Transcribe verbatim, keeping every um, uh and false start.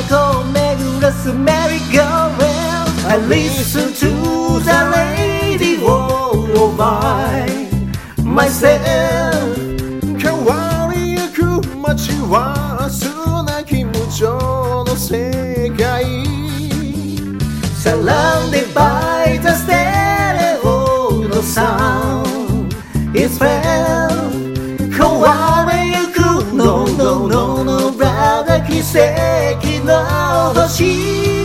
こを巡らすメリーゴーラウンド I listen to the radio by myself 変わりゆく街は砂気無情の世界 Surrounded by the stereoのsound It's felt 変わりゆく No no no no brother 奇跡の星